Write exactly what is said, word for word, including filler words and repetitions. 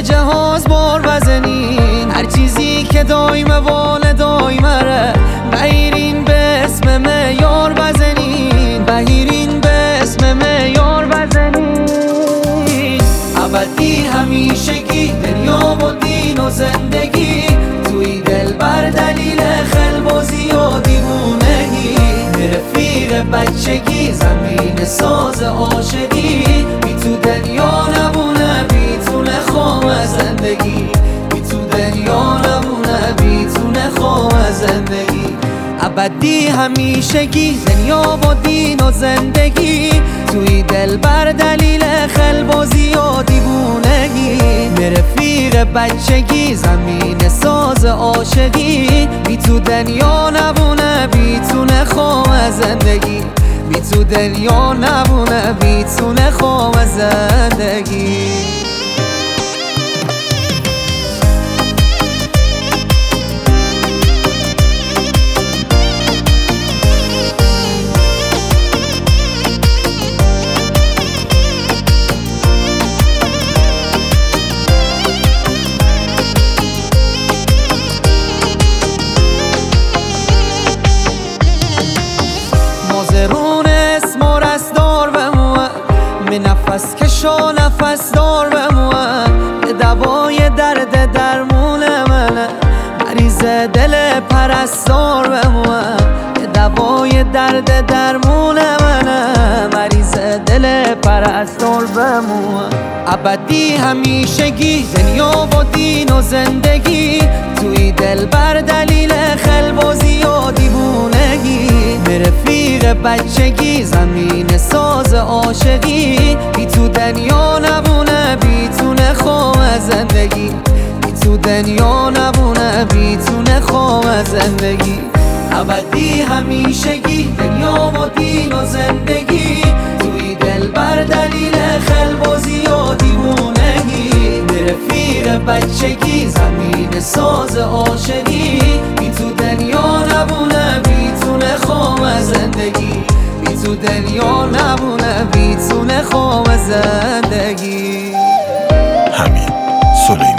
جهاز بار بزنین، هر چیزی که دایمه وال دایمه بهیرین به اسم معیار بزنین، بهیرین به اسم معیار بزنین. ابدی همیشگی دنیا و دین و زندگی توی دل بر دلیل خلبازی و دیوونگی، رفیق بچگی زمین ساز عاشقی، بی تو دنیا نمونه بیتونه خوام زندگی، بی تو دنیا نمونه بیتونه خوام زندگی. ابدی همیشگی دنیا و دین و زندگی توی دل بر دلیل خلبازی و دیوونگی، رفیق بچگی زمین ساز عاشقی، بی تو دنیا نبونه بیتونه خوام زندگی، بی تو دنیا نبونه بیتونه خوام زندگی. مازرون اسم و رسدار بموه، می نفس کشا نفس دار بموه، به دوای درد درمون منه، مریض دل پرستار بموه، به دوای درد درمون منه، مریض دل پرستار بموه. ابدی همیشگی دنیا و دین و زندگی توی دل بر دلیل خلبازی و دیوونگی، رفیق بچگی زمین ساز عاشقی، بی تو دنیا نبونه بیتونه خوام زندگی، بی تو دنیا نبونه بیتونه خوام زندگی. ابدی همیشگی دنیا و دین و زندگی توی دل بر دلیل خلبازی و دیوونگی، رفیق بچگی زمین ساز عاشقی، بی تو دنیا نبونه بیتونه خوام زندگی، بی تو دنیا نبونه بیتونه خوام زندگی. حمید سلیمانی.